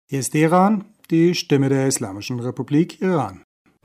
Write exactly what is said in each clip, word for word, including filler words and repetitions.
Hier ist Iran, die Stimme der Islamischen Republik Iran.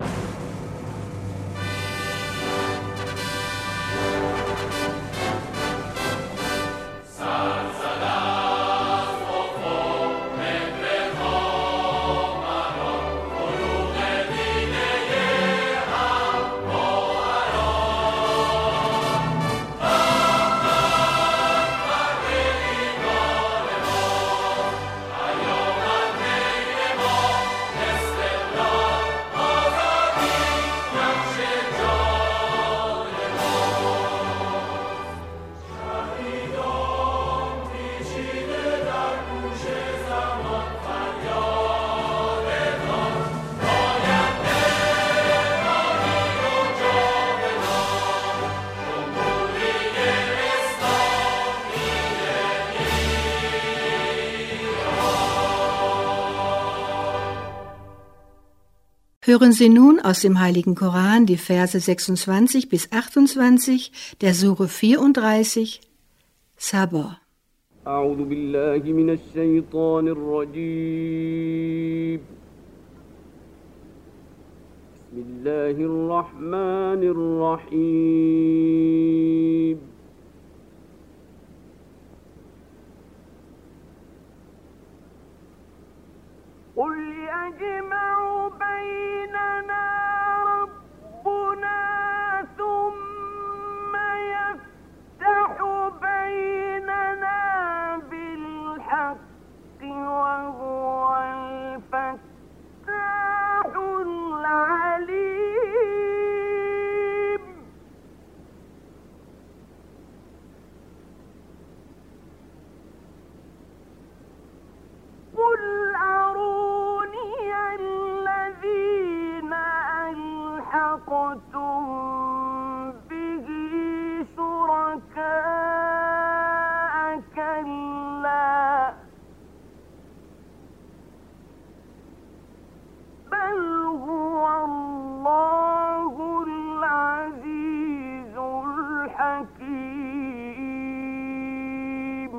Hören Sie nun aus dem Heiligen Koran die Verse sechsundzwanzig bis achtundzwanzig der Sure vierunddreißig, Sabah. أعوذ بالله من الشيطان الرجيم بسم الله الرحمن الرحيم قل يجمع بيننا ربنا ثم يفتح بيننا بالحق وهو الفتاح العليم قل ألحقتم به شركاء كلا بل هو الله العزيز الحكيم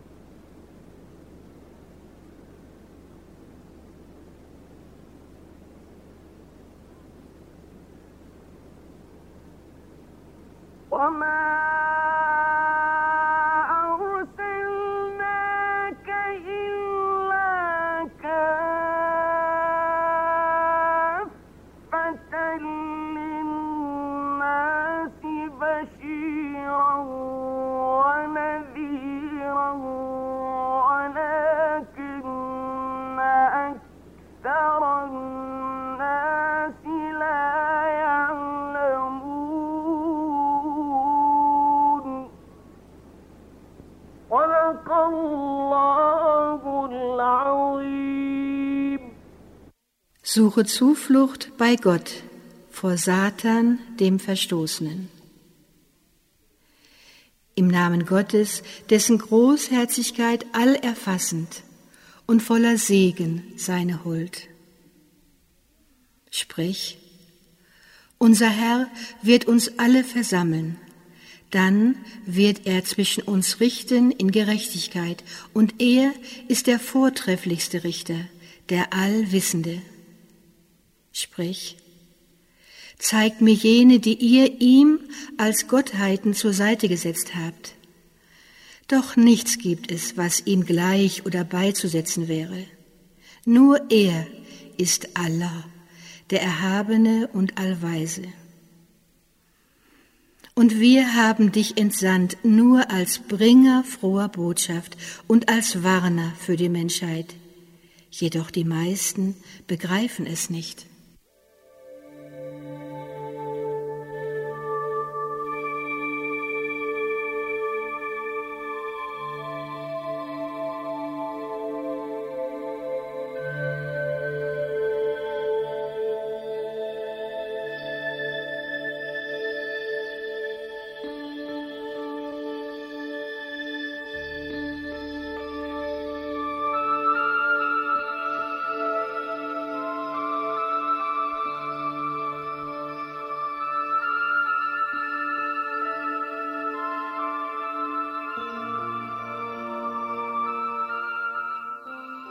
وما أرسلناك إلا كافة للناس بشيرا ونذيرا ولكن أكثر الناس لا Suche Zuflucht bei Gott vor Satan, dem Verstoßenen. Im Namen Gottes, dessen Großherzigkeit allerfassend und voller Segen seine Huld. Sprich, unser Herr wird uns alle versammeln, dann wird er zwischen uns richten in Gerechtigkeit, und er ist der vortrefflichste Richter, der Allwissende. Sprich, zeigt mir jene, die ihr ihm als Gottheiten zur Seite gesetzt habt. Doch nichts gibt es, was ihm gleich oder beizusetzen wäre. Nur er ist Allah, der Erhabene und Allweise. Und wir haben dich entsandt nur als Bringer froher Botschaft und als Warner für die Menschheit. Jedoch die meisten begreifen es nicht.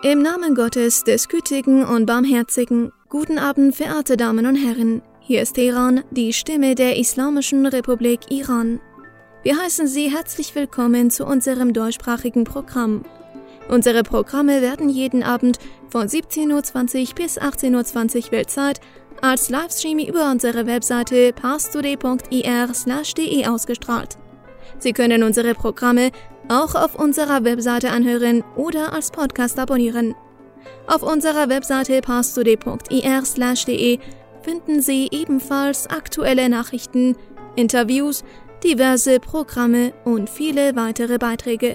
Im Namen Gottes, des Gütigen und Barmherzigen, guten Abend, verehrte Damen und Herren. Hier ist Teheran, die Stimme der Islamischen Republik Iran. Wir heißen Sie herzlich willkommen zu unserem deutschsprachigen Programm. Unsere Programme werden jeden Abend von siebzehn Uhr zwanzig bis achtzehn Uhr zwanzig Weltzeit als Livestream über unsere Webseite parstoday punkt ir slash de ausgestrahlt. Sie können unsere Programme auch auf unserer Webseite anhören oder als Podcast abonnieren. Auf unserer Webseite parstoday punkt ir slash de finden Sie ebenfalls aktuelle Nachrichten, Interviews, diverse Programme und viele weitere Beiträge.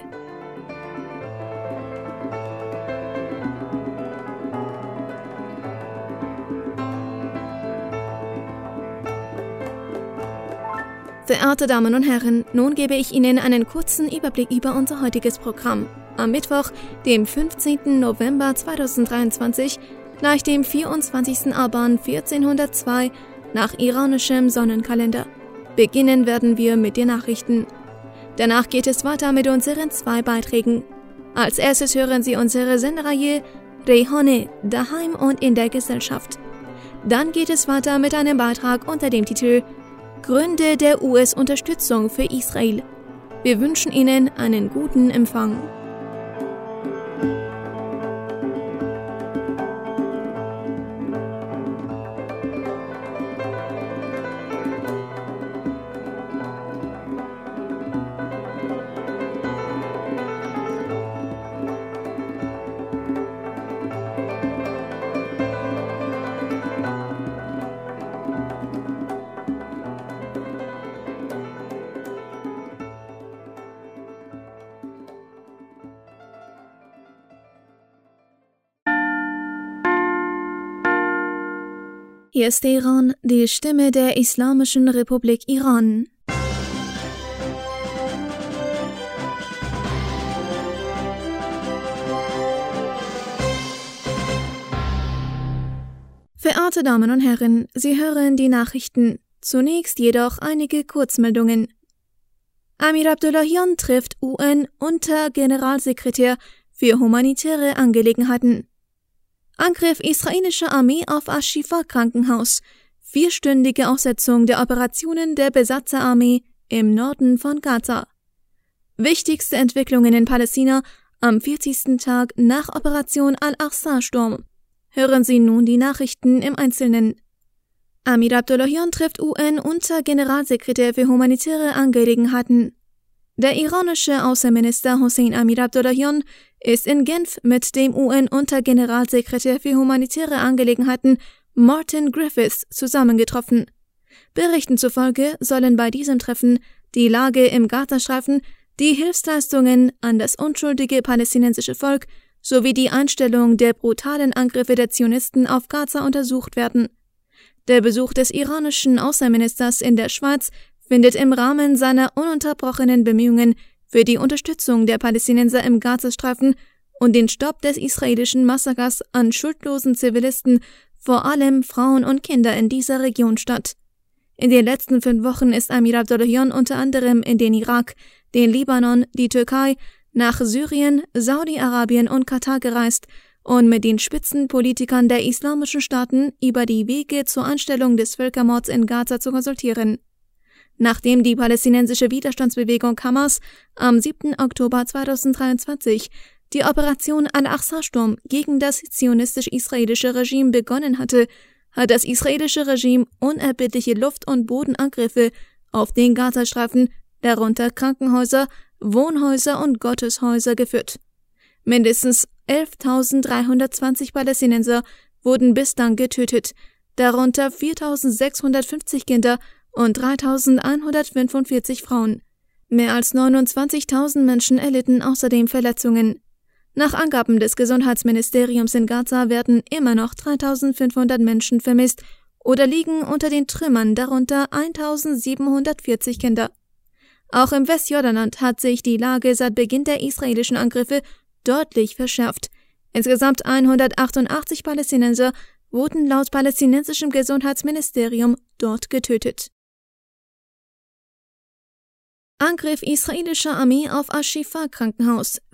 Verehrte Damen und Herren, nun gebe ich Ihnen einen kurzen Überblick über unser heutiges Programm. Am Mittwoch, dem fünfzehnten November zweitausenddreiundzwanzig, gleich dem vierundzwanzigsten Aban vierzehnhundertzwei nach iranischem Sonnenkalender. Beginnen werden wir mit den Nachrichten. Danach geht es weiter mit unseren zwei Beiträgen. Als erstes hören Sie unsere Sendereihe Reyhane, daheim und in der Gesellschaft. Dann geht es weiter mit einem Beitrag unter dem Titel Gründe der U S-Unterstützung für Israel. Wir wünschen Ihnen einen guten Empfang. Hier ist Teheran, die Stimme der Islamischen Republik Iran. Verehrte Damen und Herren, Sie hören die Nachrichten. Zunächst jedoch einige Kurzmeldungen. Amir Abdullahian trifft U N-Untergeneralsekretär für humanitäre Angelegenheiten. Angriff israelischer Armee auf Ash-Shifa-Krankenhaus. Vierstündige Aussetzung der Operationen der Besatzerarmee im Norden von Gaza. Wichtigste Entwicklungen in Palästina am vierzigsten Tag nach Operation Al-Aqsa-Sturm. Hören Sie nun die Nachrichten im Einzelnen. Amir Abdullahian trifft U N-Untergeneralsekretär für humanitäre Angelegenheiten. Der iranische Außenminister Hossein Amir Abdullahian ist in Genf mit dem U N-Untergeneralsekretär für humanitäre Angelegenheiten Martin Griffiths zusammengetroffen. Berichten zufolge sollen bei diesem Treffen die Lage im Gazastreifen, die Hilfsleistungen an das unschuldige palästinensische Volk sowie die Einstellung der brutalen Angriffe der Zionisten auf Gaza untersucht werden. Der Besuch des iranischen Außenministers in der Schweiz findet im Rahmen seiner ununterbrochenen Bemühungen für die Unterstützung der Palästinenser im Gazastreifen und den Stopp des israelischen Massakers an schuldlosen Zivilisten, vor allem Frauen und Kinder in dieser Region statt. In den letzten fünf Wochen ist Amir Abdullahian unter anderem in den Irak, den Libanon, die Türkei, nach Syrien, Saudi-Arabien und Katar gereist und mit den Spitzenpolitikern der islamischen Staaten über die Wege zur Einstellung des Völkermords in Gaza zu konsultieren. Nachdem die palästinensische Widerstandsbewegung Hamas am siebten Oktober zweitausenddreiundzwanzig die Operation Al-Aqsa-Sturm gegen das zionistisch-israelische Regime begonnen hatte, hat das israelische Regime unerbittliche Luft- und Bodenangriffe auf den Gazastreifen, darunter Krankenhäuser, Wohnhäuser und Gotteshäuser geführt. Mindestens elftausenddreihundertzwanzig Palästinenser wurden bislang getötet, darunter viertausendsechshundertfünfzig Kinder und dreitausendeinhundertfünfundvierzig Frauen. Mehr als neunundzwanzigtausend Menschen erlitten außerdem Verletzungen. Nach Angaben des Gesundheitsministeriums in Gaza werden immer noch dreitausendfünfhundert Menschen vermisst oder liegen unter den Trümmern, darunter eintausendsiebenhundertvierzig Kinder. Auch im Westjordanland hat sich die Lage seit Beginn der israelischen Angriffe deutlich verschärft. Insgesamt hundertachtundachtzig Palästinenser wurden laut palästinensischem Gesundheitsministerium dort getötet. Angriff israelischer Armee auf Ash-Shifa-Krankenhaus.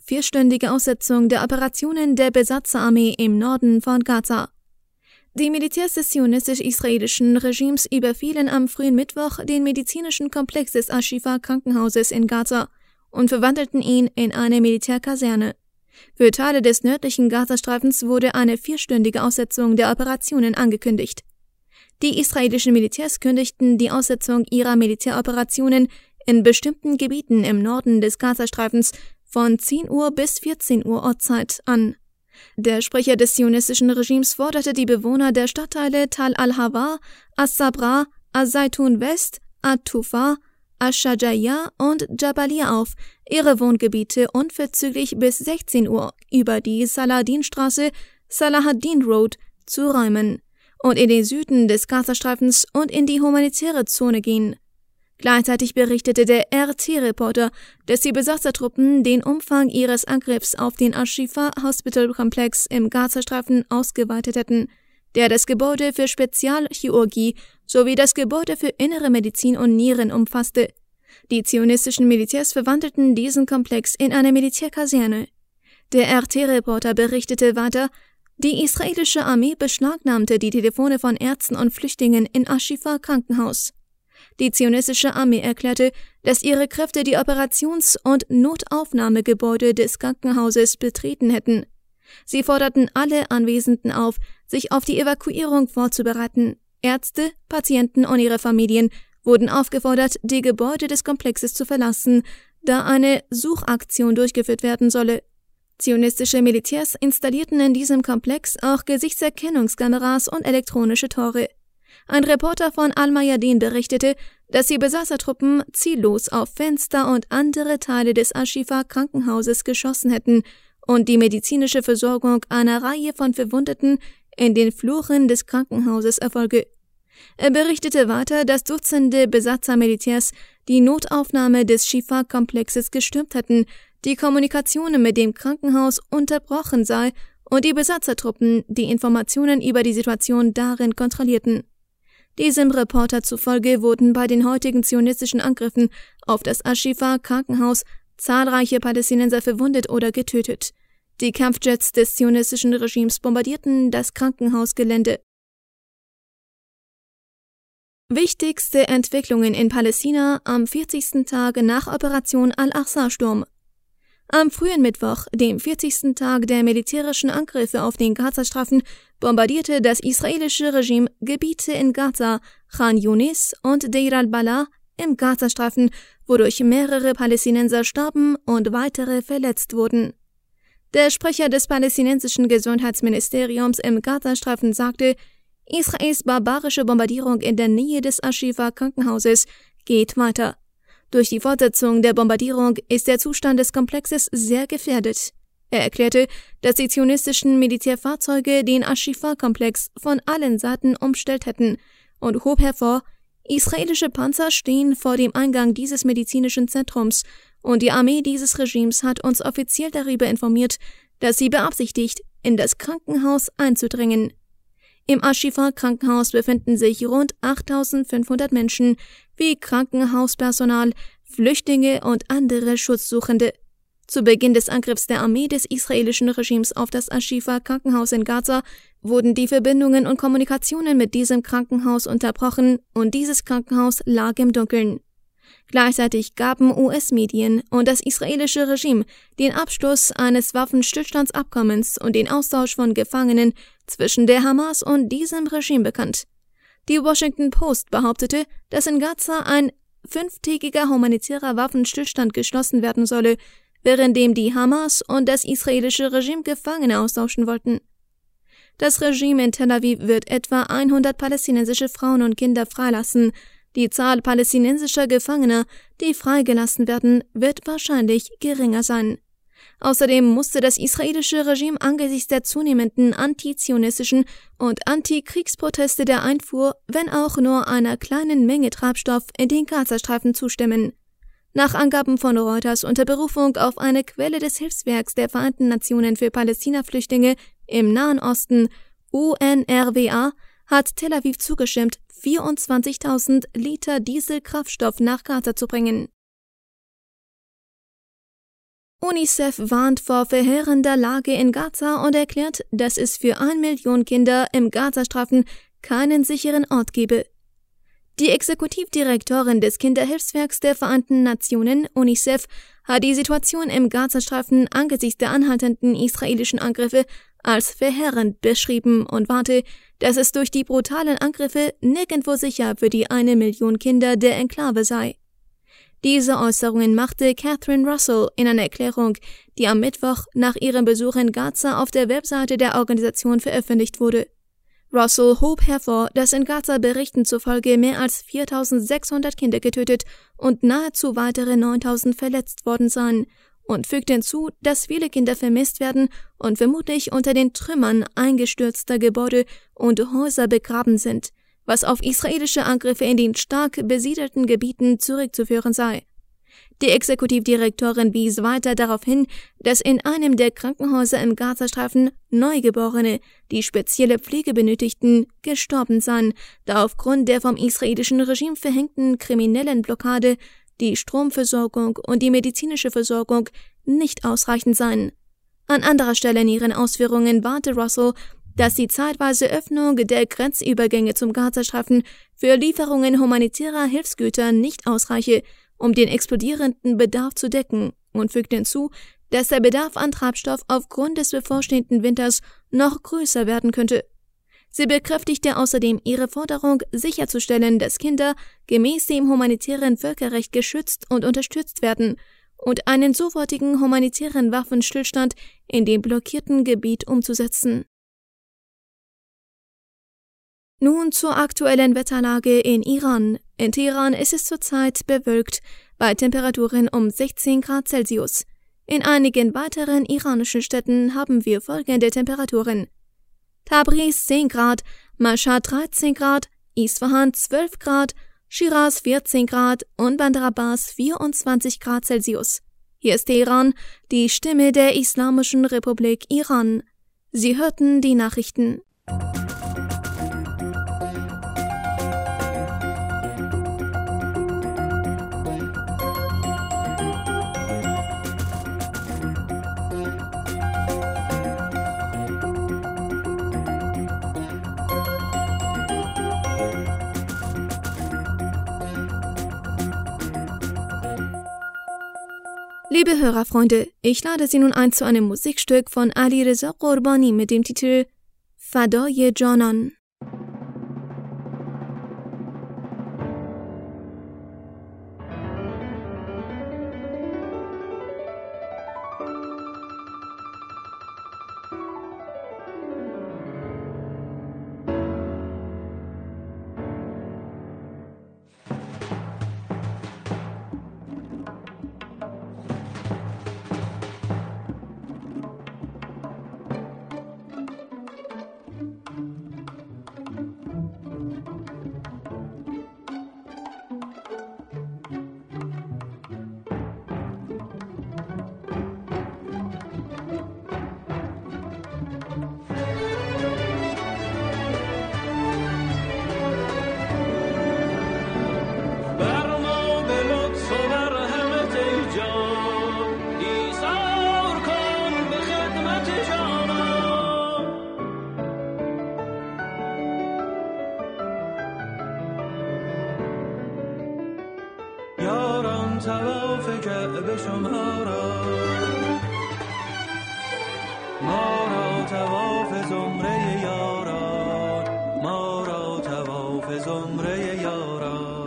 vierstündige Aussetzung der Operationen der Besatzerarmee im Norden von Gaza. Die Militärs des zionistisch-israelischen Regimes überfielen am frühen Mittwoch den medizinischen Komplex des Ashifa-Krankenhauses in Gaza und verwandelten ihn in eine Militärkaserne. Für Teile des nördlichen Gazastreifens wurde eine vierstündige Aussetzung der Operationen angekündigt. Die israelischen Militärs kündigten die Aussetzung ihrer Militäroperationen in bestimmten Gebieten im Norden des Gazastreifens von zehn Uhr bis vierzehn Uhr Ortszeit an. Der Sprecher des zionistischen Regimes forderte die Bewohner der Stadtteile Tal al-Hawa, As-Sabra, As-Zaitun West, At-Tufa, Ash-Shajaiya und Jabalia auf, ihre Wohngebiete unverzüglich bis sechzehn Uhr über die Saladin-Straße, Salahaddin Road, zu räumen und in den Süden des Gazastreifens und in die humanitäre Zone gehen. Gleichzeitig berichtete der R T-Reporter, dass die Besatzertruppen den Umfang ihres Angriffs auf den Ashifa-Hospital-Komplex im Gazastreifen ausgeweitet hätten, der das Gebäude für Spezialchirurgie sowie das Gebäude für innere Medizin und Nieren umfasste. Die zionistischen Militärs verwandelten diesen Komplex in eine Militärkaserne. Der R T-Reporter berichtete weiter, die israelische Armee beschlagnahmte die Telefone von Ärzten und Flüchtlingen in Ashifa-Krankenhaus. Die zionistische Armee erklärte, dass ihre Kräfte die Operations- und Notaufnahmegebäude des Krankenhauses betreten hätten. Sie forderten alle Anwesenden auf, sich auf die Evakuierung vorzubereiten. Ärzte, Patienten und ihre Familien wurden aufgefordert, die Gebäude des Komplexes zu verlassen, da eine Suchaktion durchgeführt werden solle. Zionistische Militärs installierten in diesem Komplex auch Gesichtserkennungskameras und elektronische Tore. Ein Reporter von Al-Mayadin berichtete, dass die Besatzertruppen ziellos auf Fenster und andere Teile des Ashifa-Krankenhauses geschossen hätten und die medizinische Versorgung einer Reihe von Verwundeten in den Fluren des Krankenhauses erfolge. Er berichtete weiter, dass Dutzende Besatzermilitärs die Notaufnahme des Shifa-Komplexes gestürmt hätten, die Kommunikation mit dem Krankenhaus unterbrochen sei und die Besatzertruppen die Informationen über die Situation darin kontrollierten. Diesem Reporter zufolge wurden bei den heutigen zionistischen Angriffen auf das Ashifa-Krankenhaus zahlreiche Palästinenser verwundet oder getötet. Die Kampfjets des zionistischen Regimes bombardierten das Krankenhausgelände. Wichtigste Entwicklungen in Palästina am vierzigsten Tag nach Operation Al-Aqsa-Sturm. Am frühen Mittwoch, dem vierzigsten Tag der militärischen Angriffe auf den Gazastreifen, bombardierte das israelische Regime Gebiete in Gaza, Khan Yunis und Deir al-Balah im Gazastreifen, wodurch mehrere Palästinenser starben und weitere verletzt wurden. Der Sprecher des palästinensischen Gesundheitsministeriums im Gazastreifen sagte, Israels barbarische Bombardierung in der Nähe des Ashifa-Krankenhauses geht weiter. Durch die Fortsetzung der Bombardierung ist der Zustand des Komplexes sehr gefährdet. Er erklärte, dass die zionistischen Militärfahrzeuge den Ashifa-Komplex von allen Seiten umstellt hätten und hob hervor, israelische Panzer stehen vor dem Eingang dieses medizinischen Zentrums und die Armee dieses Regimes hat uns offiziell darüber informiert, dass sie beabsichtigt, in das Krankenhaus einzudringen. Im Ashifa-Krankenhaus befinden sich rund achttausendfünfhundert Menschen, wie Krankenhauspersonal, Flüchtlinge und andere Schutzsuchende. Zu Beginn des Angriffs der Armee des israelischen Regimes auf das Ashifa-Krankenhaus in Gaza wurden die Verbindungen und Kommunikationen mit diesem Krankenhaus unterbrochen und dieses Krankenhaus lag im Dunkeln. Gleichzeitig gaben U S-Medien und das israelische Regime den Abschluss eines Waffenstillstandsabkommens und den Austausch von Gefangenen zwischen der Hamas und diesem Regime bekannt. Die Washington Post behauptete, dass in Gaza ein fünftägiger humanitärer Waffenstillstand geschlossen werden solle, währenddem die Hamas und das israelische Regime Gefangene austauschen wollten. Das Regime in Tel Aviv wird etwa hundert palästinensische Frauen und Kinder freilassen. Die Zahl palästinensischer Gefangener, die freigelassen werden, wird wahrscheinlich geringer sein. Außerdem musste das israelische Regime angesichts der zunehmenden antizionistischen und Antikriegsproteste der Einfuhr, wenn auch nur einer kleinen Menge Treibstoff, in den Gazastreifen zustimmen. Nach Angaben von Reuters unter Berufung auf eine Quelle des Hilfswerks der Vereinten Nationen für Palästina-Flüchtlinge im Nahen Osten, U N R W A, hat Tel Aviv zugestimmt, vierundzwanzigtausend Liter Dieselkraftstoff nach Gaza zu bringen. UNICEF warnt vor verheerender Lage in Gaza und erklärt, dass es für eine Million Kinder im Gazastreifen keinen sicheren Ort gebe. Die Exekutivdirektorin des Kinderhilfswerks der Vereinten Nationen, UNICEF, hat die Situation im Gazastreifen angesichts der anhaltenden israelischen Angriffe als verheerend beschrieben und warte, dass es durch die brutalen Angriffe nirgendwo sicher für die eine Million Kinder der Enklave sei. Diese Äußerungen machte Catherine Russell in einer Erklärung, die am Mittwoch nach ihrem Besuch in Gaza auf der Webseite der Organisation veröffentlicht wurde. Russell hob hervor, dass in Gaza Berichten zufolge mehr als viertausendsechshundert Kinder getötet und nahezu weitere neuntausend verletzt worden seien und fügte hinzu, dass viele Kinder vermisst werden und vermutlich unter den Trümmern eingestürzter Gebäude und Häuser begraben sind, was auf israelische Angriffe in den stark besiedelten Gebieten zurückzuführen sei. Die Exekutivdirektorin wies weiter darauf hin, dass in einem der Krankenhäuser im Gazastreifen Neugeborene, die spezielle Pflege benötigten, gestorben seien, da aufgrund der vom israelischen Regime verhängten kriminellen Blockade die Stromversorgung und die medizinische Versorgung nicht ausreichend seien. An anderer Stelle in ihren Ausführungen warnte Russell, dass die zeitweise Öffnung der Grenzübergänge zum Gazastreifen für Lieferungen humanitärer Hilfsgüter nicht ausreiche, um den explodierenden Bedarf zu decken, und fügte hinzu, dass der Bedarf an Treibstoff aufgrund des bevorstehenden Winters noch größer werden könnte. Sie bekräftigte außerdem ihre Forderung, sicherzustellen, dass Kinder gemäß dem humanitären Völkerrecht geschützt und unterstützt werden und einen sofortigen humanitären Waffenstillstand in dem blockierten Gebiet umzusetzen. Nun zur aktuellen Wetterlage in Iran. In Teheran ist es zurzeit bewölkt, bei Temperaturen um sechzehn Grad Celsius. In einigen weiteren iranischen Städten haben wir folgende Temperaturen: Tabriz zehn Grad, Mashhad dreizehn Grad, Isfahan zwölf Grad, Shiraz vierzehn Grad und Bandar Abbas vierundzwanzig Grad Celsius. Hier ist Teheran, die Stimme der Islamischen Republik Iran. Sie hörten die Nachrichten. Liebe Hörerfreunde, ich lade Sie nun ein zu einem Musikstück von Ali Reza Qurbani mit dem Titel Fadai Janan. طواف کعبه شما را ما را طواف زمره یاران ما را طواف زمره یاران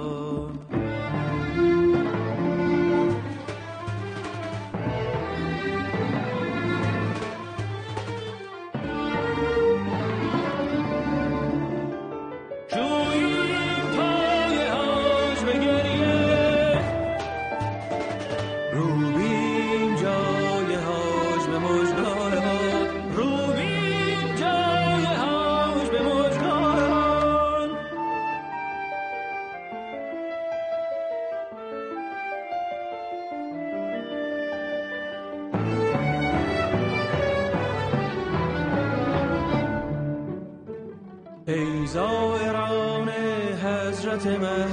ای زائران حضرت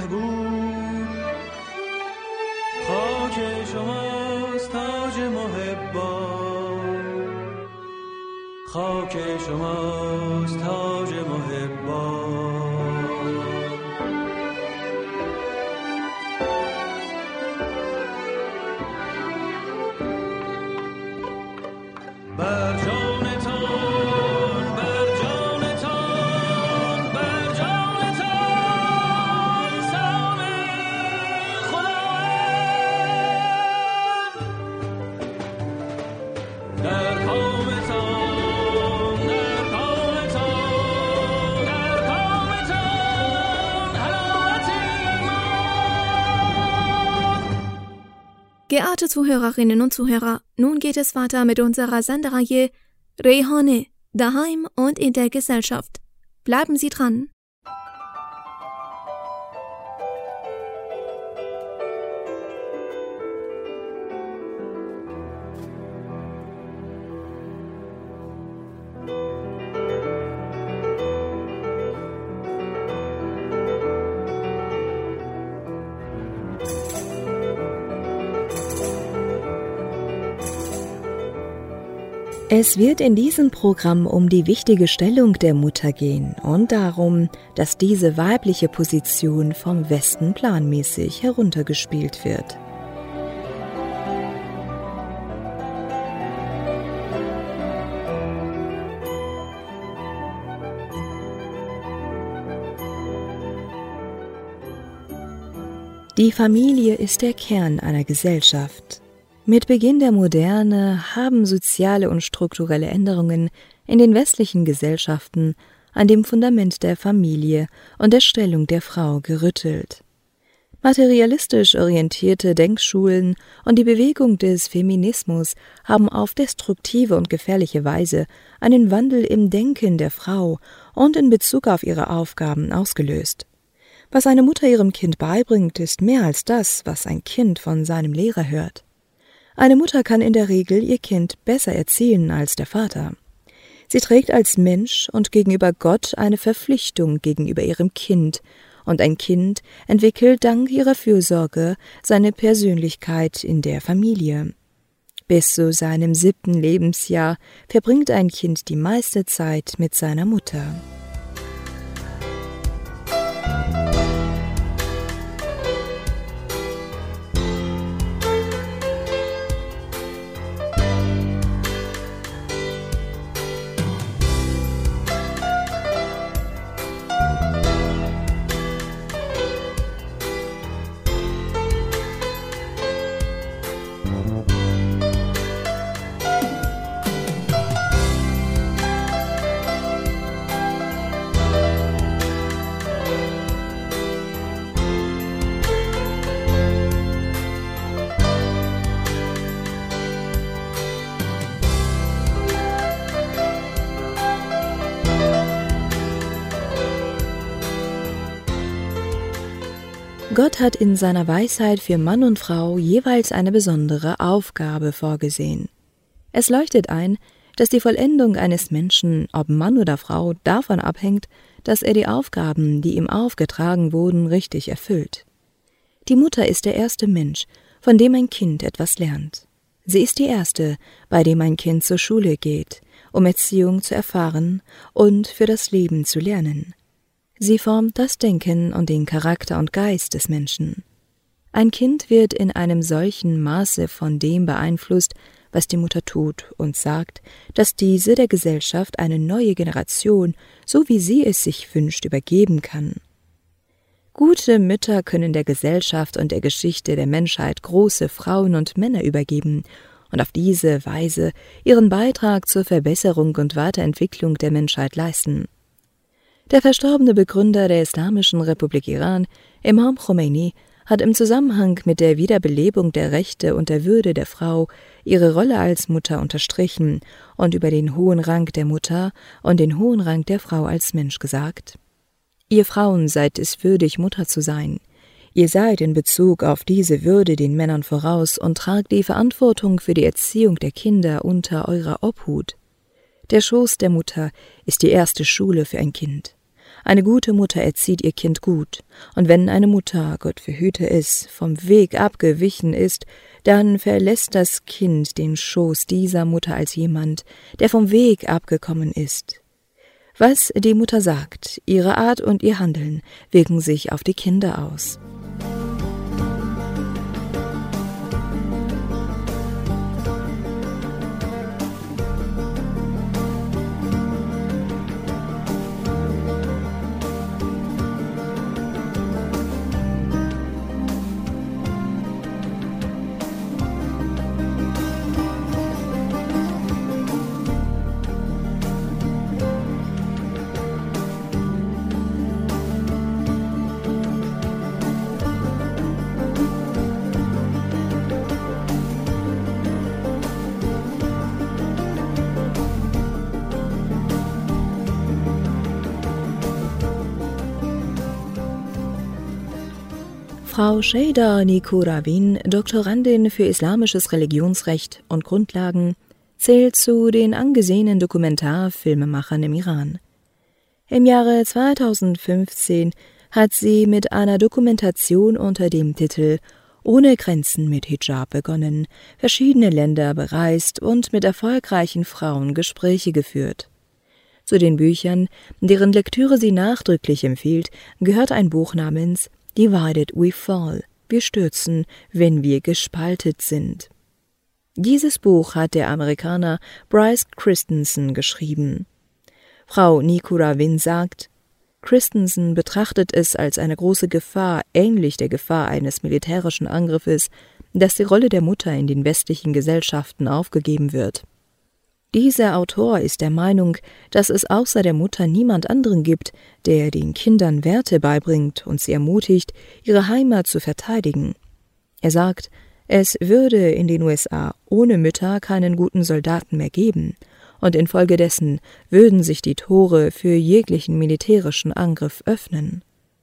محبوب خاک شماست تاج محب خاک شماست تاج محبان. بر جانتان بر جانتان بر جانتان سلام خداوند. در کامتان در کامتان در کامتان حلاوت ایمان. Geehrte Zuhörerinnen und Zuhörer, nun geht es weiter mit unserer Sendereihe Rehane, daheim und in der Gesellschaft. Bleiben Sie dran! Es wird in diesem Programm um die wichtige Stellung der Mutter gehen und darum, dass diese weibliche Position vom Westen planmäßig heruntergespielt wird. Die Familie ist der Kern einer Gesellschaft. Mit Beginn der Moderne haben soziale und strukturelle Änderungen in den westlichen Gesellschaften an dem Fundament der Familie und der Stellung der Frau gerüttelt. Materialistisch orientierte Denkschulen und die Bewegung des Feminismus haben auf destruktive und gefährliche Weise einen Wandel im Denken der Frau und in Bezug auf ihre Aufgaben ausgelöst. Was eine Mutter ihrem Kind beibringt, ist mehr als das, was ein Kind von seinem Lehrer hört. Eine Mutter kann in der Regel ihr Kind besser erziehen als der Vater. Sie trägt als Mensch und gegenüber Gott eine Verpflichtung gegenüber ihrem Kind, und ein Kind entwickelt dank ihrer Fürsorge seine Persönlichkeit in der Familie. Bis zu seinem siebten Lebensjahr verbringt ein Kind die meiste Zeit mit seiner Mutter. Gott hat in seiner Weisheit für Mann und Frau jeweils eine besondere Aufgabe vorgesehen. Es leuchtet ein, dass die Vollendung eines Menschen, ob Mann oder Frau, davon abhängt, dass er die Aufgaben, die ihm aufgetragen wurden, richtig erfüllt. Die Mutter ist der erste Mensch, von dem ein Kind etwas lernt. Sie ist die erste, bei dem ein Kind zur Schule geht, um Erziehung zu erfahren und für das Leben zu lernen. Sie formt das Denken und den Charakter und Geist des Menschen. Ein Kind wird in einem solchen Maße von dem beeinflusst, was die Mutter tut und sagt, dass diese der Gesellschaft eine neue Generation, so wie sie es sich wünscht, übergeben kann. Gute Mütter können der Gesellschaft und der Geschichte der Menschheit große Frauen und Männer übergeben und auf diese Weise ihren Beitrag zur Verbesserung und Weiterentwicklung der Menschheit leisten. Der verstorbene Begründer der Islamischen Republik Iran, Imam Khomeini, hat im Zusammenhang mit der Wiederbelebung der Rechte und der Würde der Frau ihre Rolle als Mutter unterstrichen und über den hohen Rang der Mutter und den hohen Rang der Frau als Mensch gesagt: Ihr Frauen seid es würdig, Mutter zu sein. Ihr seid in Bezug auf diese Würde den Männern voraus und tragt die Verantwortung für die Erziehung der Kinder unter eurer Obhut. Der Schoß der Mutter ist die erste Schule für ein Kind. Eine gute Mutter erzieht ihr Kind gut, und wenn eine Mutter, Gott verhüte es, vom Weg abgewichen ist, dann verlässt das Kind den Schoß dieser Mutter als jemand, der vom Weg abgekommen ist. Was die Mutter sagt, ihre Art und ihr Handeln wirken sich auf die Kinder aus. Frau Shada Niku-Ravin, Doktorandin für islamisches Religionsrecht und Grundlagen, zählt zu den angesehenen Dokumentarfilmemachern im Iran. Im Jahre zweitausendfünfzehn hat sie mit einer Dokumentation unter dem Titel »Ohne Grenzen mit Hijab« begonnen, verschiedene Länder bereist und mit erfolgreichen Frauen Gespräche geführt. Zu den Büchern, deren Lektüre sie nachdrücklich empfiehlt, gehört ein Buch namens »Divided we fall«, wir stürzen, wenn wir gespaltet sind. Dieses Buch hat der Amerikaner Bryce Christensen geschrieben. Frau Niku-Ravin sagt, Christensen betrachtet es als eine große Gefahr, ähnlich der Gefahr eines militärischen Angriffes, dass die Rolle der Mutter in den westlichen Gesellschaften aufgegeben wird. Dieser Autor ist der Meinung, dass es außer der Mutter niemand anderen gibt, der den Kindern Werte beibringt und sie ermutigt, ihre Heimat zu verteidigen. Er sagt, es würde in den U S A ohne Mütter keinen guten Soldaten mehr geben, und infolgedessen würden sich die Tore für jeglichen militärischen Angriff öffnen.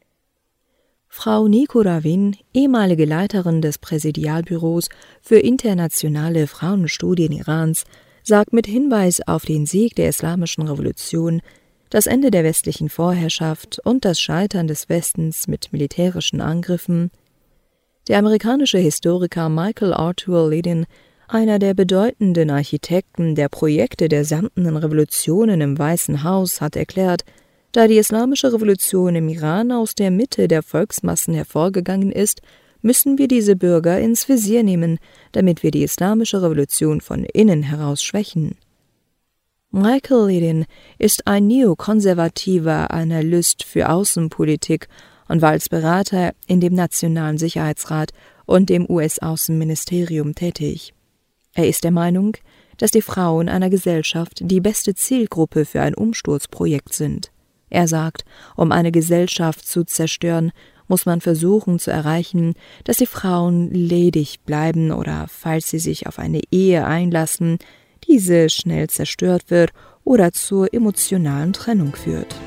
Frau Niku-Ravin, ehemalige Leiterin des Präsidialbüros für internationale Frauenstudien Irans, sagt mit Hinweis auf den Sieg der Islamischen Revolution, das Ende der westlichen Vorherrschaft und das Scheitern des Westens mit militärischen Angriffen: Der amerikanische Historiker Michael Arthur Ledin, einer der bedeutenden Architekten der Projekte der samtenen Revolutionen im Weißen Haus, hat erklärt, da die Islamische Revolution im Iran aus der Mitte der Volksmassen hervorgegangen ist, müssen wir diese Bürger ins Visier nehmen, damit wir die Islamische Revolution von innen heraus schwächen. Michael Ledin ist ein neokonservativer Analyst für Außenpolitik und war als Berater in dem Nationalen Sicherheitsrat und dem U S-Außenministerium tätig. Er ist der Meinung, dass die Frauen einer Gesellschaft die beste Zielgruppe für ein Umsturzprojekt sind. Er sagt, um eine Gesellschaft zu zerstören, muss man versuchen zu erreichen, dass die Frauen ledig bleiben oder, falls sie sich auf eine Ehe einlassen, diese schnell zerstört wird oder zur emotionalen Trennung führt.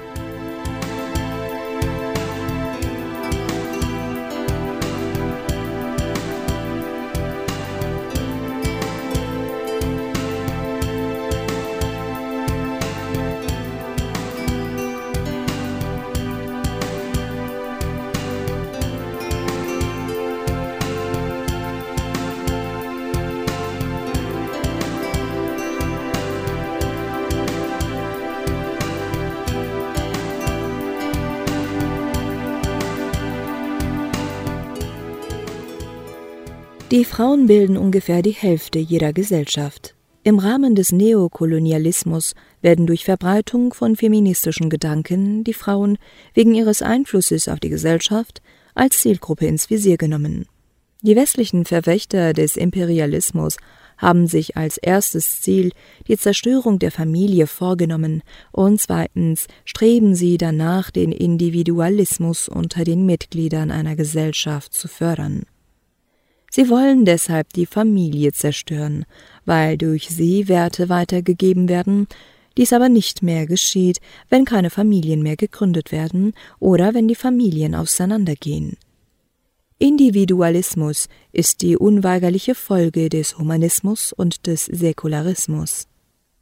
Die Frauen bilden ungefähr die Hälfte jeder Gesellschaft. Im Rahmen des Neokolonialismus werden durch Verbreitung von feministischen Gedanken die Frauen wegen ihres Einflusses auf die Gesellschaft als Zielgruppe ins Visier genommen. Die westlichen Verfechter des Imperialismus haben sich als erstes Ziel die Zerstörung der Familie vorgenommen und zweitens streben sie danach, den Individualismus unter den Mitgliedern einer Gesellschaft zu fördern. Sie wollen deshalb die Familie zerstören, weil durch sie Werte weitergegeben werden, dies aber nicht mehr geschieht, wenn keine Familien mehr gegründet werden oder wenn die Familien auseinandergehen. Individualismus ist die unweigerliche Folge des Humanismus und des Säkularismus.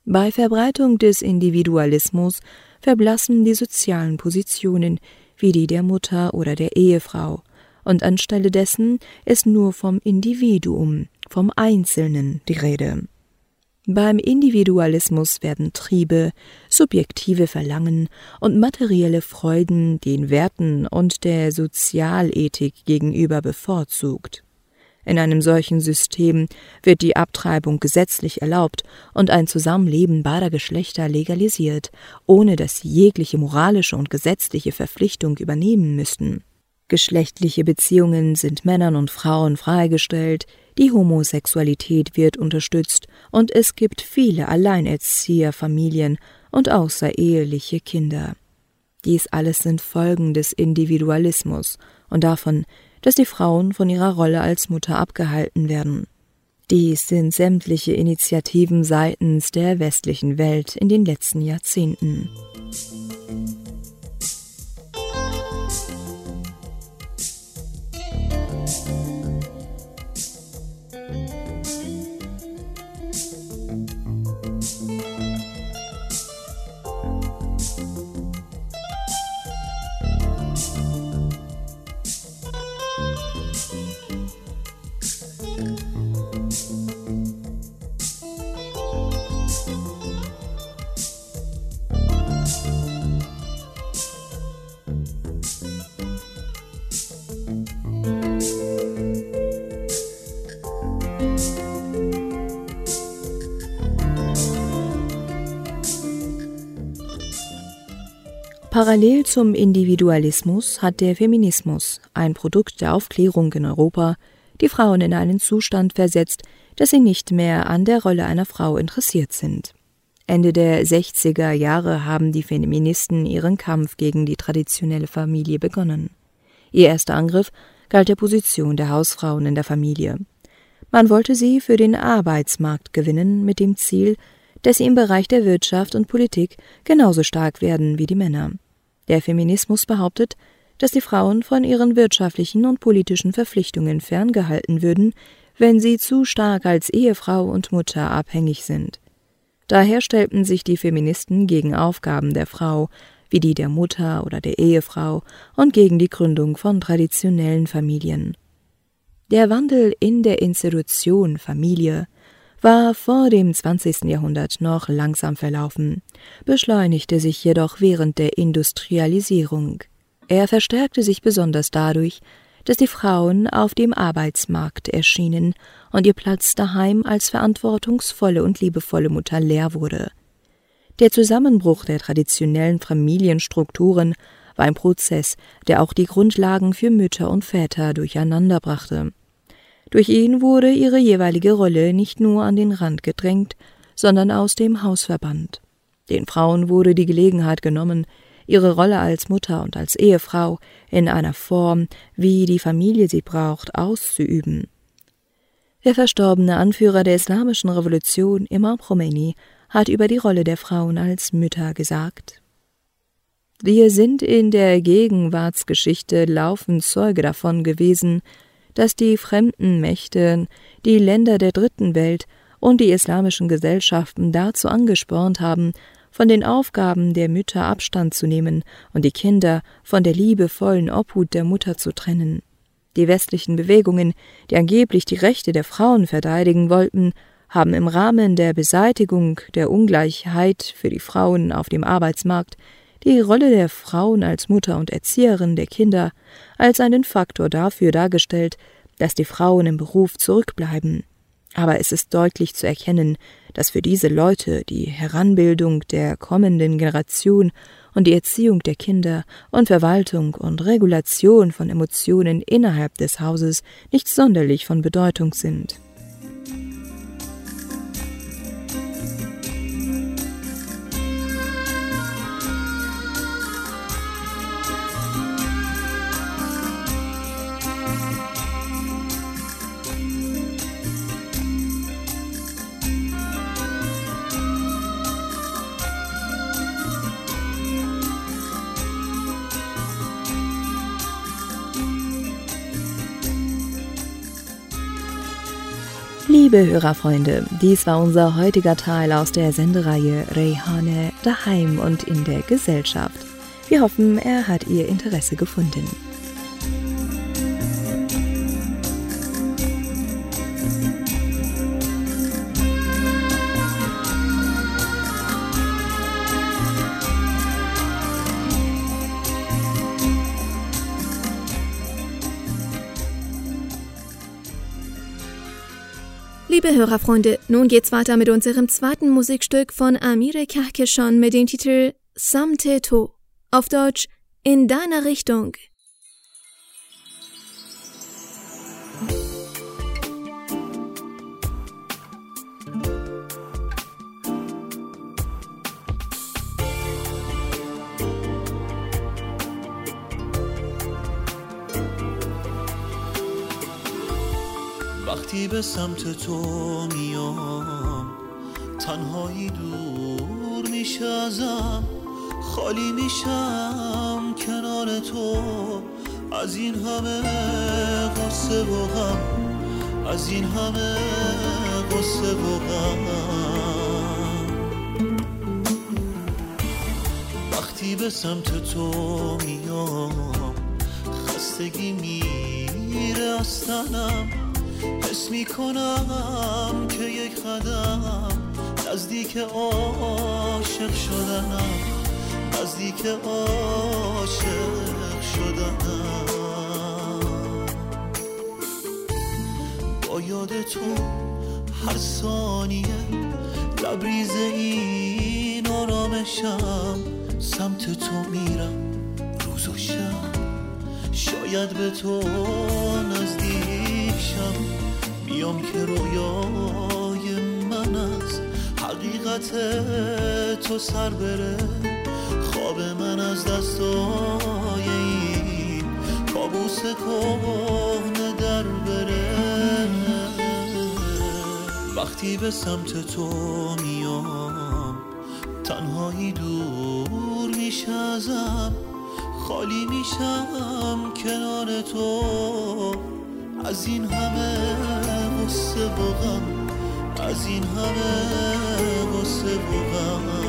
Bei Verbreitung des Individualismus verblassen die sozialen Positionen wie die der Mutter oder der Ehefrau, und anstelle dessen ist nur vom Individuum, vom Einzelnen die Rede. Beim Individualismus werden Triebe, subjektive Verlangen und materielle Freuden den Werten und der Sozialethik gegenüber bevorzugt. In einem solchen System wird die Abtreibung gesetzlich erlaubt und ein Zusammenleben beider Geschlechter legalisiert, ohne dass sie jegliche moralische und gesetzliche Verpflichtung übernehmen müssten. Geschlechtliche Beziehungen sind Männern und Frauen freigestellt, die Homosexualität wird unterstützt und es gibt viele Alleinerzieherfamilien und außereheliche Kinder. Dies alles sind Folgen des Individualismus und davon, dass die Frauen von ihrer Rolle als Mutter abgehalten werden. Dies sind sämtliche Initiativen seitens der westlichen Welt in den letzten Jahrzehnten. Parallel zum Individualismus hat der Feminismus, ein Produkt der Aufklärung in Europa, die Frauen in einen Zustand versetzt, dass sie nicht mehr an der Rolle einer Frau interessiert sind. Ende der sechziger Jahre haben die Feministen ihren Kampf gegen die traditionelle Familie begonnen. Ihr erster Angriff galt der Position der Hausfrauen in der Familie. Man wollte sie für den Arbeitsmarkt gewinnen mit dem Ziel, dass sie im Bereich der Wirtschaft und Politik genauso stark werden wie die Männer. Der Feminismus behauptet, dass die Frauen von ihren wirtschaftlichen und politischen Verpflichtungen ferngehalten würden, wenn sie zu stark als Ehefrau und Mutter abhängig sind. Daher stellten sich die Feministen gegen Aufgaben der Frau, wie die der Mutter oder der Ehefrau, und gegen die Gründung von traditionellen Familien. Der Wandel in der Institution Familie war vor dem zwanzigsten Jahrhundert noch langsam verlaufen, beschleunigte sich jedoch während der Industrialisierung. Er verstärkte sich besonders dadurch, dass die Frauen auf dem Arbeitsmarkt erschienen und ihr Platz daheim als verantwortungsvolle und liebevolle Mutter leer wurde. Der Zusammenbruch der traditionellen Familienstrukturen war ein Prozess, der auch die Grundlagen für Mütter und Väter durcheinanderbrachte. Durch ihn wurde ihre jeweilige Rolle nicht nur an den Rand gedrängt, sondern aus dem Haus verbannt. Den Frauen wurde die Gelegenheit genommen, ihre Rolle als Mutter und als Ehefrau in einer Form, wie die Familie sie braucht, auszuüben. Der verstorbene Anführer der islamischen Revolution, Imam Khomeini, hat über die Rolle der Frauen als Mütter gesagt: Wir sind in der Gegenwartsgeschichte laufend Zeuge davon gewesen, dass die fremden Mächte die Länder der Dritten Welt und die islamischen Gesellschaften dazu angespornt haben, von den Aufgaben der Mütter Abstand zu nehmen und die Kinder von der liebevollen Obhut der Mutter zu trennen. Die westlichen Bewegungen, die angeblich die Rechte der Frauen verteidigen wollten, haben im Rahmen der Beseitigung der Ungleichheit für die Frauen auf dem Arbeitsmarkt die Rolle der Frauen als Mutter und Erzieherin der Kinder als einen Faktor dafür dargestellt, dass die Frauen im Beruf zurückbleiben. Aber es ist deutlich zu erkennen, dass für diese Leute die Heranbildung der kommenden Generation und die Erziehung der Kinder und Verwaltung und Regulation von Emotionen innerhalb des Hauses nicht sonderlich von Bedeutung sind. Liebe Hörerfreunde, dies war unser heutiger Teil aus der Sendereihe Reyhane daheim und in der Gesellschaft. Wir hoffen, er hat Ihr Interesse gefunden. Liebe Hörerfreunde, nun geht's weiter mit unserem zweiten Musikstück von Amir Kehkeshan mit dem Titel Samte To, auf Deutsch In deiner Richtung. وقتی به سمت تو میام تنهایی دور میشه ازم خالی میشم کنار تو از این همه قصه و غم از این همه قصه و غم وقتی به سمت تو میام خستگی میره از تنم حس میکنم که یک قدم نزدیک عاشق شدنم نزدیک عاشق شدنم با یاد تو هر ثانیه لبریز این آرامشم سمت تو میرم روز و شب شاید به تو نزدیک شم میام که رویای من از حقیقت تو سر بره خواب من از دستای این کابوس کهنه در بره وقتی به سمت تو میام تنهایی دور میشه ازم خالی میشم کنار تو از این همه غصه و غم از این همه غصه و غم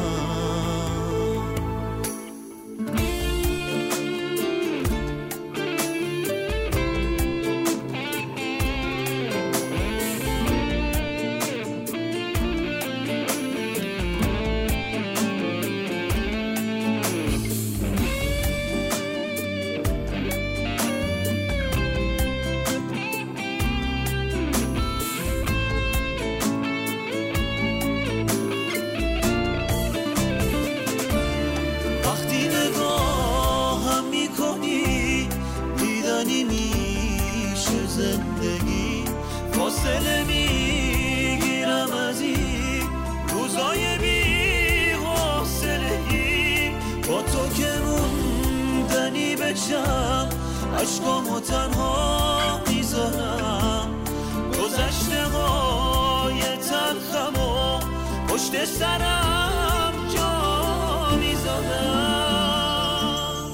فاصله میگیرم از این روزای بی حوصلگی با تو که موندنی بچم عشقامو تنها میذارم گذشته های تلخمو پشت سرم جا میذارم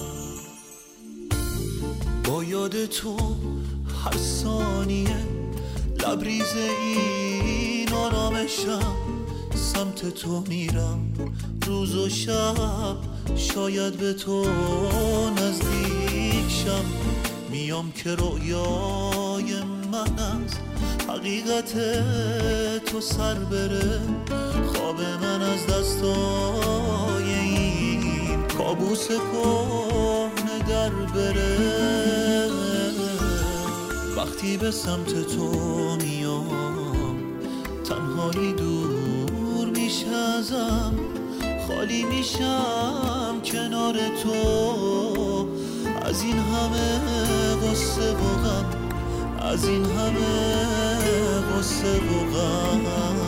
با یاد تو هر ثانیه لبریز این آرامشم سمت تو میرم روز و شب شاید به تو نزدیک شم میام که رویای من از حقیقت تو سر بره خواب من از دستای این کابوس کهنه در بره وقتی به سمت تو میام تنهایی دور میشه ازم خالی میشم کنار تو از این همه غصه و غم از این همه غصه و غم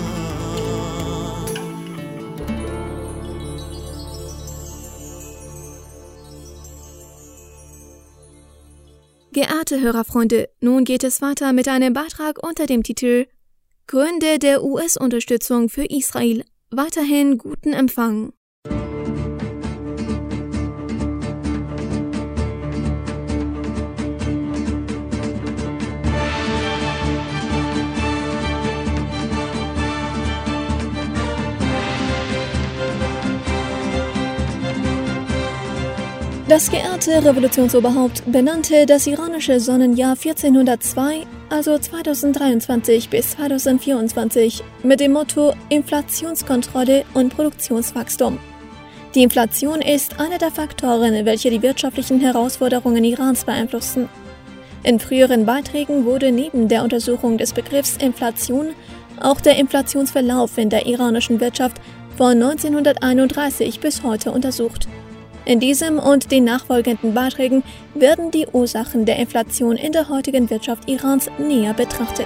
Geehrte Hörerfreunde, nun geht es weiter mit einem Beitrag unter dem Titel Gründe der U S-Unterstützung für Israel. Weiterhin guten Empfang. Das geehrte Revolutionsoberhaupt benannte das iranische Sonnenjahr vierzehnhundertzwei, also zweitausenddreiundzwanzig bis zweitausendvierundzwanzig, mit dem Motto Inflationskontrolle und Produktionswachstum. Die Inflation ist einer der Faktoren, welche die wirtschaftlichen Herausforderungen Irans beeinflussen. In früheren Beiträgen wurde neben der Untersuchung des Begriffs Inflation auch der Inflationsverlauf in der iranischen Wirtschaft von neunzehnhunderteinunddreißig bis heute untersucht. In diesem und den nachfolgenden Beiträgen werden die Ursachen der Inflation in der heutigen Wirtschaft Irans näher betrachtet.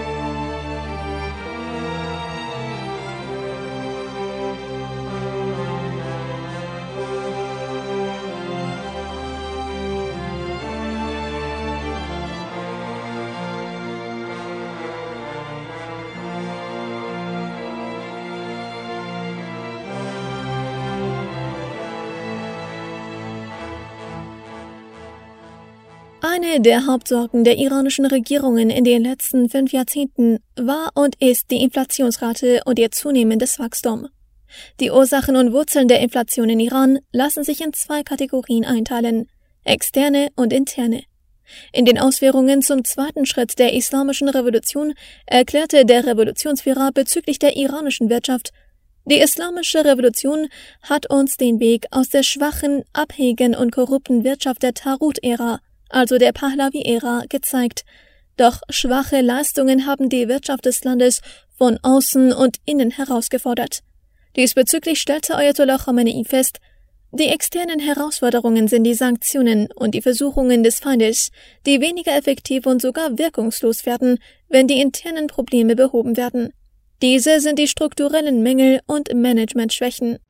Eine der Hauptsorgen der iranischen Regierungen in den letzten fünf Jahrzehnten war und ist die Inflationsrate und ihr zunehmendes Wachstum. Die Ursachen und Wurzeln der Inflation in Iran lassen sich in zwei Kategorien einteilen: externe und interne. In den Ausführungen zum zweiten Schritt der islamischen Revolution erklärte der Revolutionsführer bezüglich der iranischen Wirtschaft: Die islamische Revolution hat uns den Weg aus der schwachen, abhängigen und korrupten Wirtschaft der Tarut-Ära, also der Pahlavi-Ära, gezeigt. Doch schwache Leistungen haben die Wirtschaft des Landes von außen und innen herausgefordert. Diesbezüglich stellte Ayatollah Khamenei fest: Die externen Herausforderungen sind die Sanktionen und die Versuchungen des Feindes, die weniger effektiv und sogar wirkungslos werden, wenn die internen Probleme behoben werden. Diese sind die strukturellen Mängel und Managementschwächen.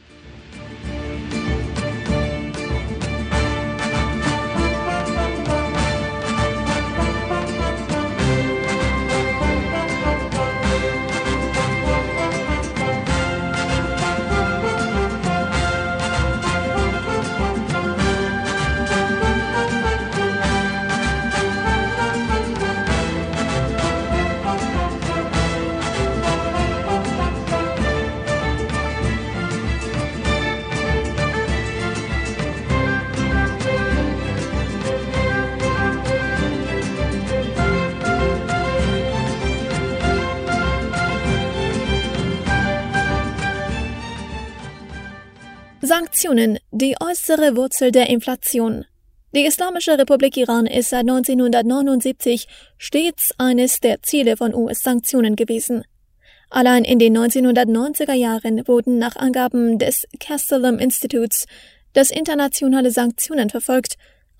Sanktionen, die äußere Wurzel der Inflation. Die Islamische Republik Iran ist seit neunzehnhundertneunundsiebzig stets eines der Ziele von U S-Sanktionen gewesen. Allein in den neunzehnhundertneunziger Jahren wurden nach Angaben des Castellum Instituts, das internationale Sanktionen verfolgt,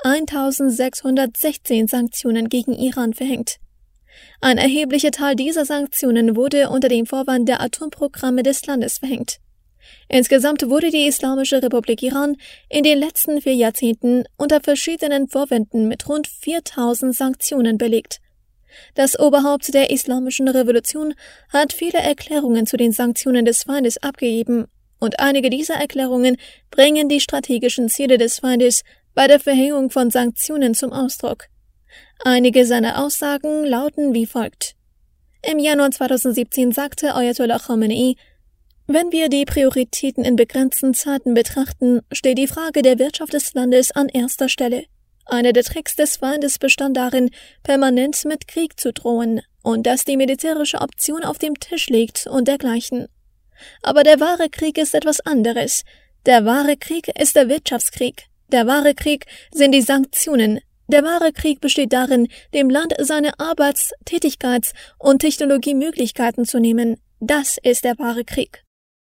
eintausendsechshundertsechzehn Sanktionen gegen Iran verhängt. Ein erheblicher Teil dieser Sanktionen wurde unter dem Vorwand der Atomprogramme des Landes verhängt. Insgesamt wurde die Islamische Republik Iran in den letzten vier Jahrzehnten unter verschiedenen Vorwänden mit rund viertausend Sanktionen belegt. Das Oberhaupt der Islamischen Revolution hat viele Erklärungen zu den Sanktionen des Feindes abgegeben, und einige dieser Erklärungen bringen die strategischen Ziele des Feindes bei der Verhängung von Sanktionen zum Ausdruck. Einige seiner Aussagen lauten wie folgt: Im Januar zweitausendsiebzehn sagte Ayatollah Khamenei: Wenn wir die Prioritäten in begrenzten Zeiten betrachten, steht die Frage der Wirtschaft des Landes an erster Stelle. Einer der Tricks des Feindes bestand darin, permanent mit Krieg zu drohen und dass die militärische Option auf dem Tisch liegt und dergleichen. Aber der wahre Krieg ist etwas anderes. Der wahre Krieg ist der Wirtschaftskrieg. Der wahre Krieg sind die Sanktionen. Der wahre Krieg besteht darin, dem Land seine Arbeits-, Tätigkeits- und Technologiemöglichkeiten zu nehmen. Das ist der wahre Krieg.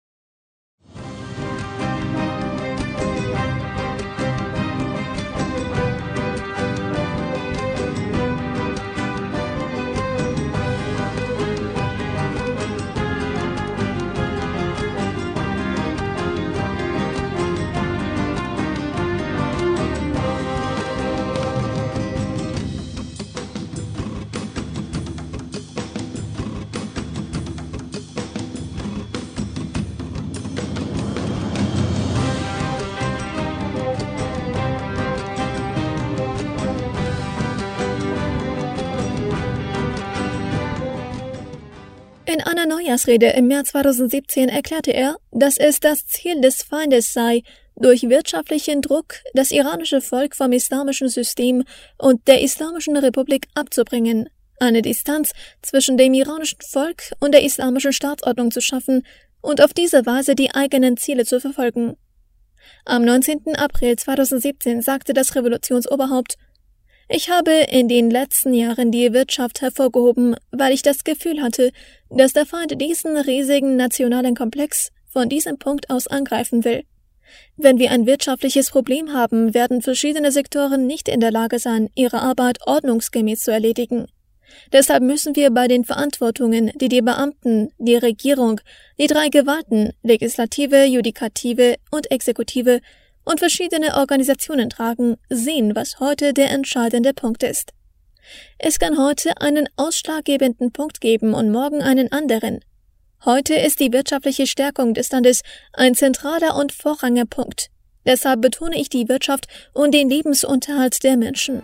In einer Neujahrsrede im März zweitausendsiebzehn erklärte er, dass es das Ziel des Feindes sei, durch wirtschaftlichen Druck das iranische Volk vom islamischen System und der Islamischen Republik abzubringen, eine Distanz zwischen dem iranischen Volk und der islamischen Staatsordnung zu schaffen und auf diese Weise die eigenen Ziele zu verfolgen. Am neunzehnten April zweitausendsiebzehn sagte das Revolutionsoberhaupt: Ich habe in den letzten Jahren die Wirtschaft hervorgehoben, weil ich das Gefühl hatte, dass der Feind diesen riesigen nationalen Komplex von diesem Punkt aus angreifen will. Wenn wir ein wirtschaftliches Problem haben, werden verschiedene Sektoren nicht in der Lage sein, ihre Arbeit ordnungsgemäß zu erledigen. Deshalb müssen wir bei den Verantwortungen, die die Beamten, die Regierung, die drei Gewalten, Legislative, Judikative und Exekutive und verschiedene Organisationen tragen, sehen, was heute der entscheidende Punkt ist. Es kann heute einen ausschlaggebenden Punkt geben und morgen einen anderen. Heute ist die wirtschaftliche Stärkung des Landes ein zentraler und vorrangiger Punkt. Deshalb betone ich die Wirtschaft und den Lebensunterhalt der Menschen.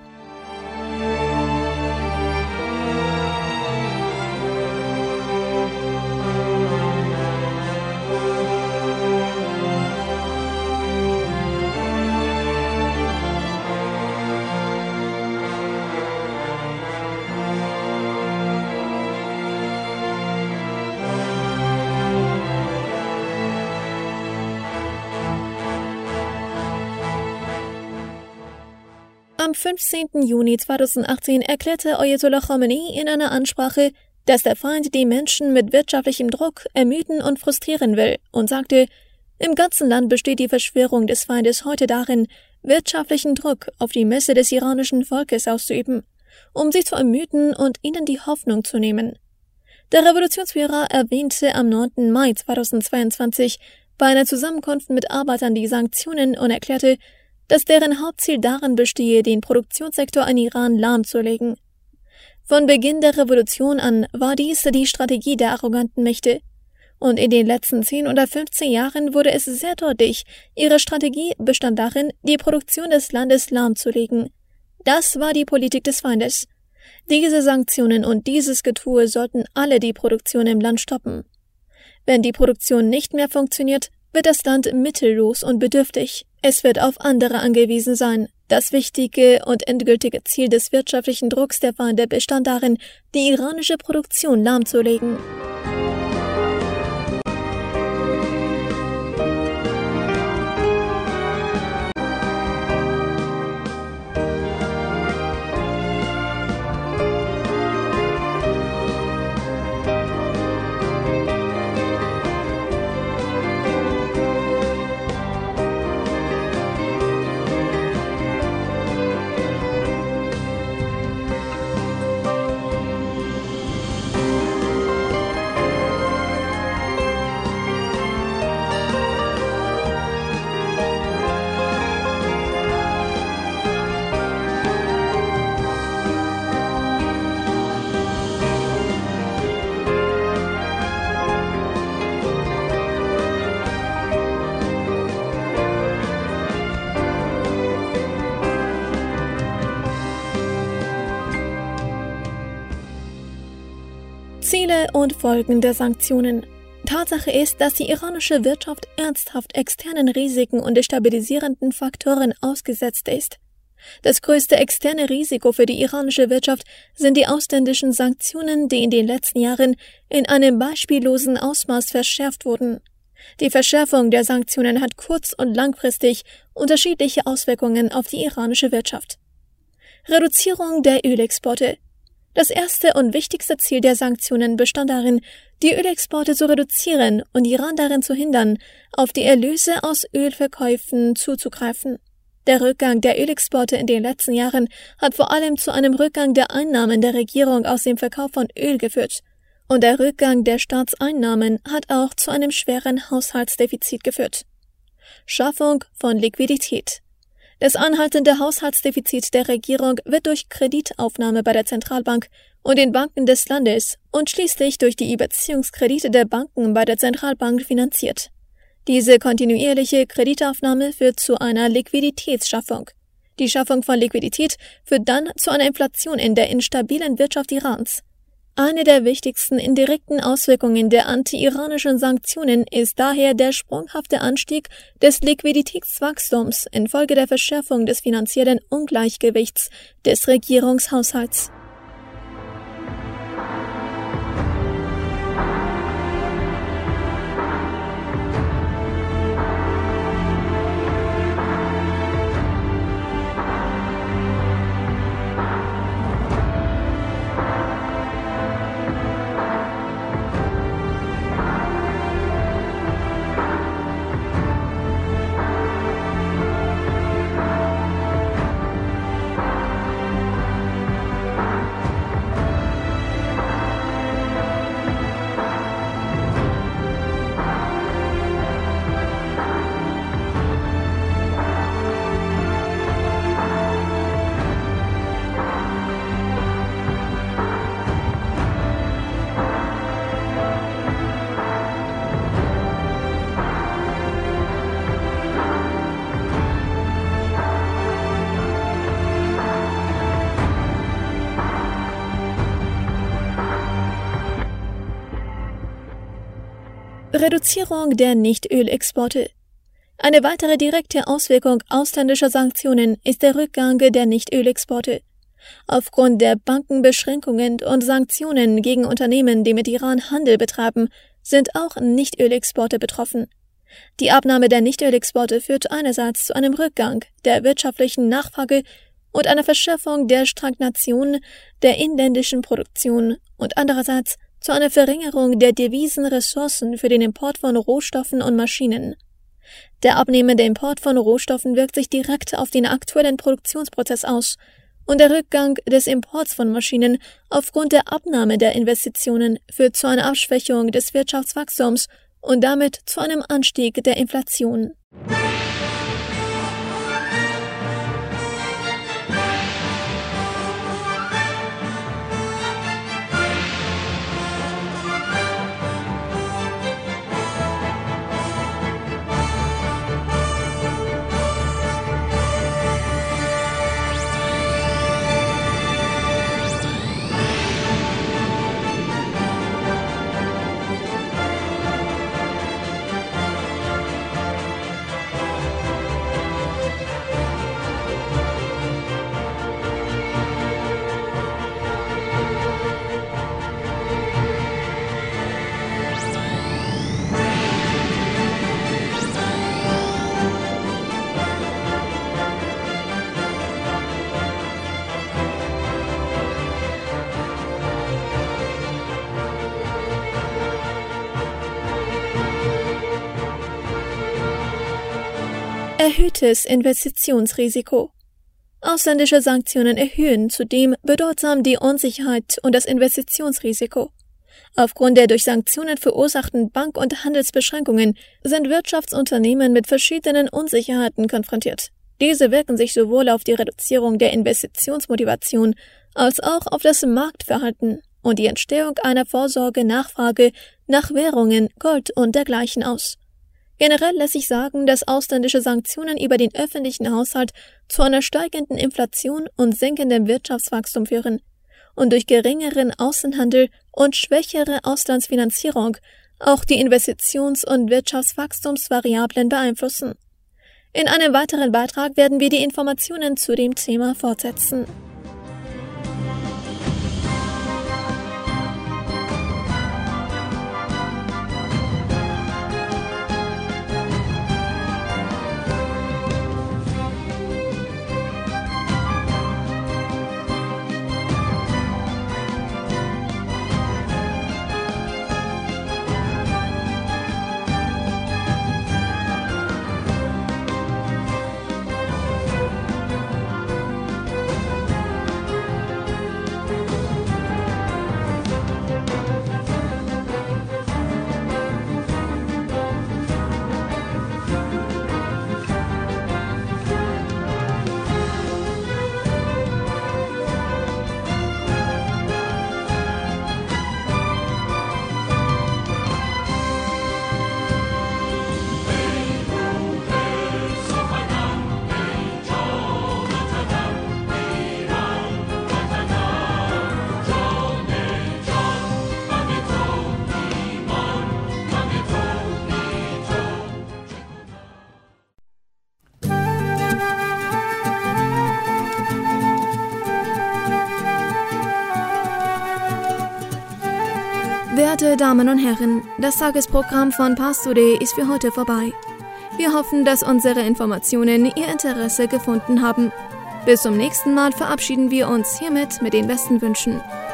Am fünfzehnten Juni zweitausendachtzehn erklärte Ayatollah Khamenei in einer Ansprache, dass der Feind die Menschen mit wirtschaftlichem Druck ermüden und frustrieren will und sagte, im ganzen Land besteht die Verschwörung des Feindes heute darin, wirtschaftlichen Druck auf die Masse des iranischen Volkes auszuüben, um sie zu ermüden und ihnen die Hoffnung zu nehmen. Der Revolutionsführer erwähnte am neunten Mai zweitausendzweiundzwanzig bei einer Zusammenkunft mit Arbeitern die Sanktionen und erklärte, dass deren Hauptziel darin bestehe, den Produktionssektor in Iran lahmzulegen. Von Beginn der Revolution an war dies die Strategie der arroganten Mächte. Und in den letzten zehn oder fünfzehn Jahren wurde es sehr deutlich, ihre Strategie bestand darin, die Produktion des Landes lahmzulegen. Das war die Politik des Feindes. Diese Sanktionen und dieses Getue sollten alle die Produktion im Land stoppen. Wenn die Produktion nicht mehr funktioniert, wird das Land mittellos und bedürftig. Es wird auf andere angewiesen sein. Das wichtige und endgültige Ziel des wirtschaftlichen Drucks der Feinde bestand darin, die iranische Produktion lahmzulegen. Ziele und Folgen der Sanktionen. Tatsache ist, dass die iranische Wirtschaft ernsthaft externen Risiken und destabilisierenden Faktoren ausgesetzt ist. Das größte externe Risiko für die iranische Wirtschaft sind die ausländischen Sanktionen, die in den letzten Jahren in einem beispiellosen Ausmaß verschärft wurden. Die Verschärfung der Sanktionen hat kurz- und langfristig unterschiedliche Auswirkungen auf die iranische Wirtschaft. Reduzierung der Ölexporte. Das erste und wichtigste Ziel der Sanktionen bestand darin, die Ölexporte zu reduzieren und Iran darin zu hindern, auf die Erlöse aus Ölverkäufen zuzugreifen. Der Rückgang der Ölexporte in den letzten Jahren hat vor allem zu einem Rückgang der Einnahmen der Regierung aus dem Verkauf von Öl geführt. Und der Rückgang der Staatseinnahmen hat auch zu einem schweren Haushaltsdefizit geführt. Schaffung von Liquidität. Das anhaltende Haushaltsdefizit der Regierung wird durch Kreditaufnahme bei der Zentralbank und den Banken des Landes und schließlich durch die Überziehungskredite der Banken bei der Zentralbank finanziert. Diese kontinuierliche Kreditaufnahme führt zu einer Liquiditätsschaffung. Die Schaffung von Liquidität führt dann zu einer Inflation in der instabilen Wirtschaft Irans. Eine der wichtigsten indirekten Auswirkungen der anti-iranischen Sanktionen ist daher der sprunghafte Anstieg des Liquiditätswachstums infolge der Verschärfung des finanziellen Ungleichgewichts des Regierungshaushalts. Reduzierung der Nichtölexporte. Eine weitere direkte Auswirkung ausländischer Sanktionen ist der Rückgang der Nichtölexporte. Aufgrund der Bankenbeschränkungen und Sanktionen gegen Unternehmen, die mit Iran Handel betreiben, sind auch Nichtölexporte betroffen. Die Abnahme der Nichtölexporte führt einerseits zu einem Rückgang der wirtschaftlichen Nachfrage und einer Verschärfung der Stagnation der inländischen Produktion und andererseits zu einer Verringerung der Devisenressourcen für den Import von Rohstoffen und Maschinen. Der abnehmende Import von Rohstoffen wirkt sich direkt auf den aktuellen Produktionsprozess aus und der Rückgang des Imports von Maschinen aufgrund der Abnahme der Investitionen führt zu einer Abschwächung des Wirtschaftswachstums und damit zu einem Anstieg der Inflation. Erhöhtes Investitionsrisiko. Ausländische Sanktionen erhöhen zudem bedeutsam die Unsicherheit und das Investitionsrisiko. Aufgrund der durch Sanktionen verursachten Bank- und Handelsbeschränkungen sind Wirtschaftsunternehmen mit verschiedenen Unsicherheiten konfrontiert. Diese wirken sich sowohl auf die Reduzierung der Investitionsmotivation als auch auf das Marktverhalten und die Entstehung einer Vorsorge-Nachfrage nach Währungen, Gold und dergleichen aus. Generell lässt sich sagen, dass ausländische Sanktionen über den öffentlichen Haushalt zu einer steigenden Inflation und sinkendem Wirtschaftswachstum führen und durch geringeren Außenhandel und schwächere Auslandsfinanzierung auch die Investitions- und Wirtschaftswachstumsvariablen beeinflussen. In einem weiteren Beitrag werden wir die Informationen zu dem Thema fortsetzen. Verehrte Damen und Herren, das Tagesprogramm von Pars Today ist für heute vorbei. Wir hoffen, dass unsere Informationen Ihr Interesse gefunden haben. Bis zum nächsten Mal verabschieden wir uns hiermit mit den besten Wünschen.